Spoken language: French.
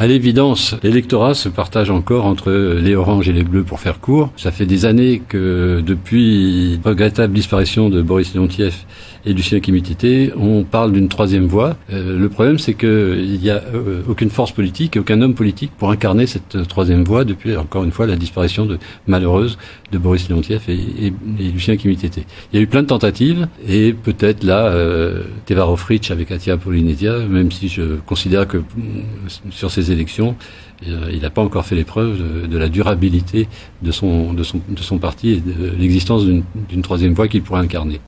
À l'évidence, l'électorat se partage encore entre les oranges et les bleus pour faire court. Ça fait des années que depuis la regrettable disparition de Boris Leontiev et Lucien Kimitité, on parle d'une troisième voie. Le problème, c'est qu'il n'y a aucune force politique et aucun homme politique pour incarner cette troisième voie depuis, encore une fois, la disparition malheureuse de Boris Leontiev et Lucien Kimitité. Il y a eu plein de tentatives et peut-être là, Teva Rohfritsch avec Atia Polinesia, même si je considère que sur ces élections, il n'a pas encore fait l'épreuve de la durabilité de son parti et de l'existence d'une troisième voie qu'il pourrait incarner.